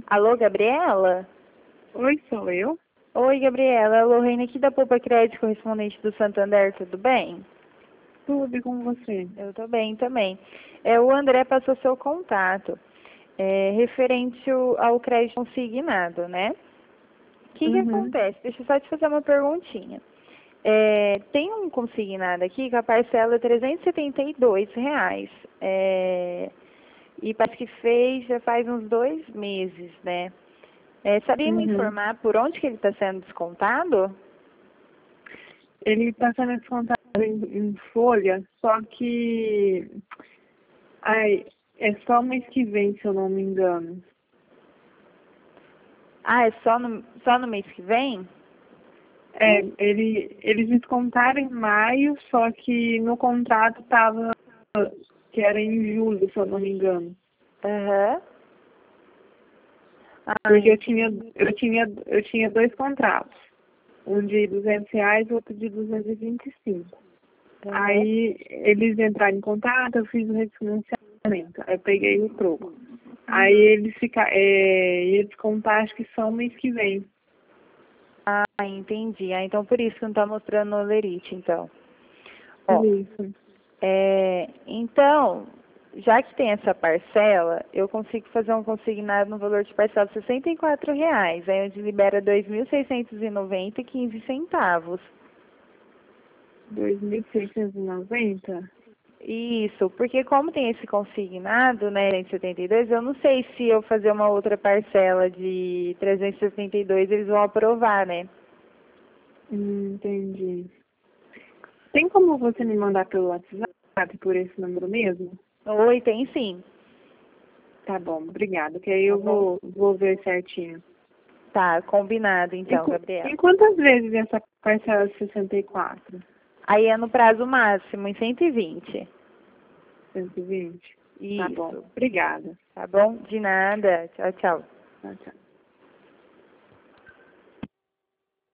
Alô, Gabriela? Oi, sou eu? Oi, Gabriela. É a Lorraine aqui da Poupa Crédito, correspondente do Santander, tudo bem? Tudo e com você? Eu tô bem também. O André passou seu contato, referente ao crédito consignado, né? O que Uhum. acontece? Deixa eu só te fazer uma perguntinha. Tem um consignado aqui que a parcela é R$ 372. E parece que fez já faz uns 2 meses, né? Sabia me Uhum. informar por onde que ele está sendo descontado? Ele está sendo descontado em folha, só que é só mês que vem, se eu não me engano. Ah, é só no mês que vem? Eles descontaram em maio, só que no contrato estava que era em julho, se eu não me engano. Aham. Ah, Porque entendi. eu tinha dois contratos. Um de R$ 200 e outro de 225. Aham. Aí eles entraram em contato, eu fiz o refinanciamento. Aí eu peguei o troco. Aí Uhum. eles ia descontar, acho que só o mês que vem. Ah, entendi. Ah, então por isso que não está mostrando no Lerite, então. Ó, Isso. então, já que tem essa parcela, eu consigo fazer um consignado no valor de parcela de R$ 64, aí onde libera 2.690,15 centavos. 2.690. Isso, porque como tem esse consignado, né, em 72, eu não sei se eu fazer uma outra parcela de 372, eles vão aprovar, né? Entendi. Tem como você me mandar pelo WhatsApp por esse número mesmo? Oi, tem sim. Tá bom, obrigada. Que aí Tá eu bom? vou ver certinho. Tá, combinado então, Gabriela. Em quantas vezes essa parcela de 64? Aí é no prazo máximo, em 120. 120? Tá bom, Isso. obrigada. Tá bom? De nada. Tchau, tchau. Tchau, tchau.